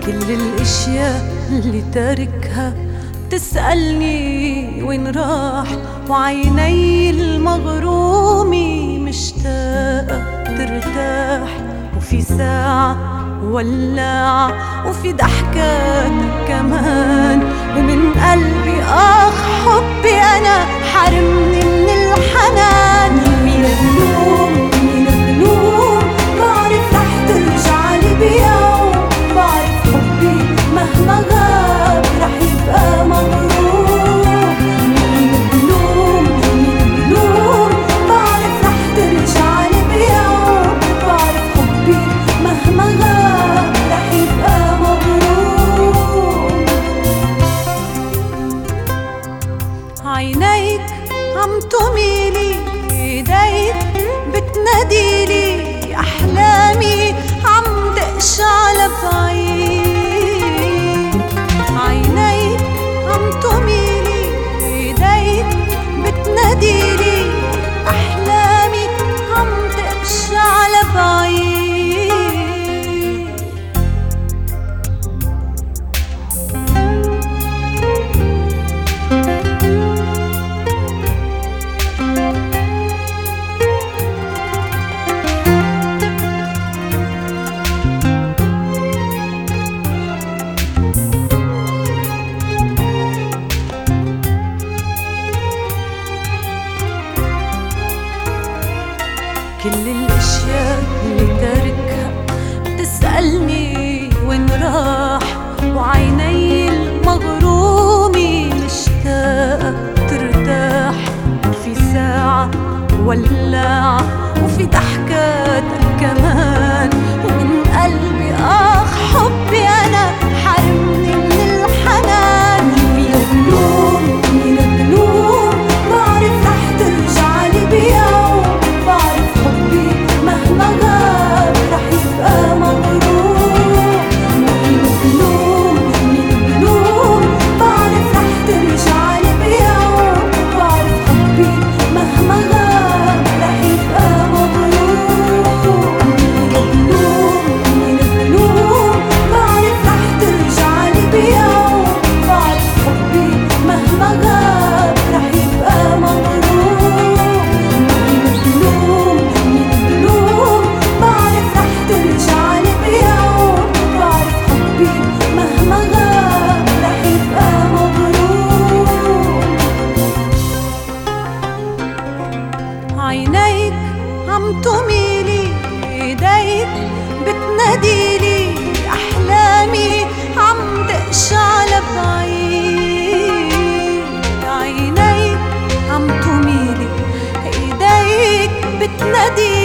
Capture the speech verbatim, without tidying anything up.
كل الاشياء اللي تاركها تسألني وين راح، وعيني المغرومة مشتاقة ترتاح. وفي ساعة ولاعة وفي ضحكاتك كمان، ومن قلبي آخ حبي أنا حرمني من الحنان. مين بلوم مين بلوم بعرف رح ترجعلي بيوم، بعرف حبي مهما غاب رح يبقى مغروم. مين بلوم مين بلوم بعرف رح ترجعلي بيوم، بعرف حبي مهما غاب رح يبقى مغروم. عينيك عم تميلي، ايديك بتناديلي، احلامي عم دقش على بعيد. عينيك عم تميلي، ايديك بتناديلي، احلامي عم دقش على بعيد. كل الاشياء اللي تاركها بتسألني وين راح، وعيني المغرومة مشتاقة ترتاح. في ساعة ولاعة وفي ضحكاتك كمان، ومن قلبي آخ حبي أنا حرمني من الحنان. مين بلوم مين بلوم بعرف رح ترجعلي بيوم، بعرف حبي مهما غاب رح يبقى مغروم. مين بلوم مين بلوم بعرف رح ترجعلي بيوم، بعرف حبي مهما غاب رح يبقى مغروم. مين بلوم مين بلوم بعرف رح ترجعلي بيوم، بعرف حبي مهما غاب رح يبقى مغروم. مين بلوم مين بلوم بعرف رح ترجعلي بيوم، بعرف حبي مهما غاب رح يبقى مغروم. عينيك عم تميلي، ايديك بتناديلي، احلامي عم دقش على بعيد. عينيك عم تميلي، ايديك بتناديلي،